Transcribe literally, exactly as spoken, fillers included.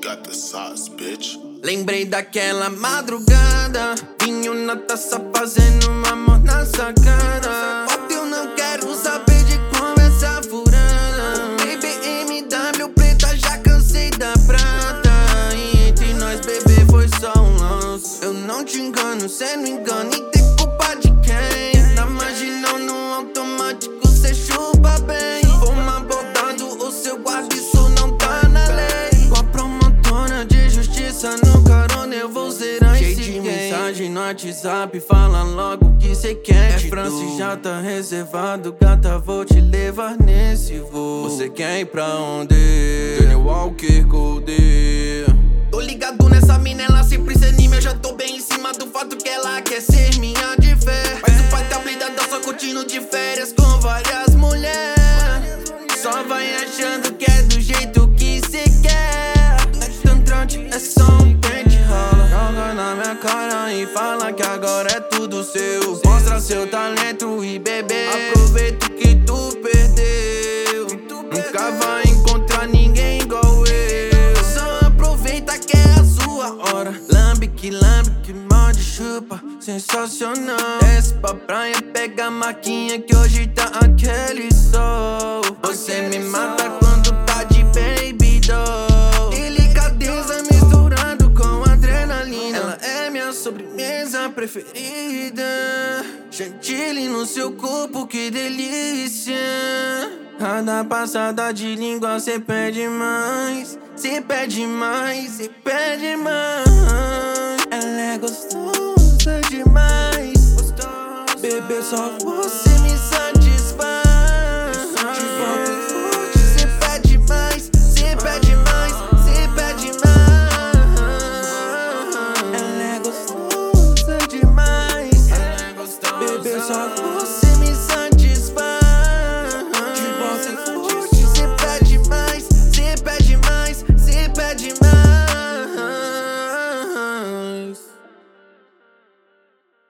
got the sauce, bitch. Lembrei daquela madrugada, vinho na taça fazendo um amor na sacada. Ontem eu não quero saber de conversa furada. Baby M W preta, já cansei da prata. E entre nós, bebê, foi só um lance. Eu não te engano, cê não engana e tem culpa de quem? Tá marginal no automático, cê chupa bem. Fuma bordado, o seu guarda, isso não tá na lei. Com a promotora de justiça no carona, eu vou zerar esse game. Cheio de mensagem no WhatsApp, fala logo o que cê quer. É Francis, já tá reservado, gata, vou te levar nesse voo. Você quer ir pra onde? Daniel Walker Gold. Tô ligado nessa mina, ela sempre se anima. Eu já tô bem em cima do fato que ela quer ser minha de fé. Mas o pai tá blindado, só curtindo de férias com várias mulheres. Só vai achando que é do jeito que cê quer. É tão trote, é só um pente rola. Joga na minha cara e fala que agora é tudo seu. Mostra seu talento e bebê, aproveita o que tu perdeu. Nunca vai encontrar ninguém igual eu. Só aproveita que é a sua hora. Lambe que lambe, que morde chupa, sensacional. Desce pra praia, pega a maquinha que hoje tá aquele sol. Você me mata quando tá de baby doll. Delicadeza misturado com adrenalina. Ela é minha sobremesa preferida. Chantilly no seu corpo, que delícia. Cada passada de língua cê pede mais. Cê pede mais, cê pede mais. Ela é gostosa demais. Bebê, só você me sabe.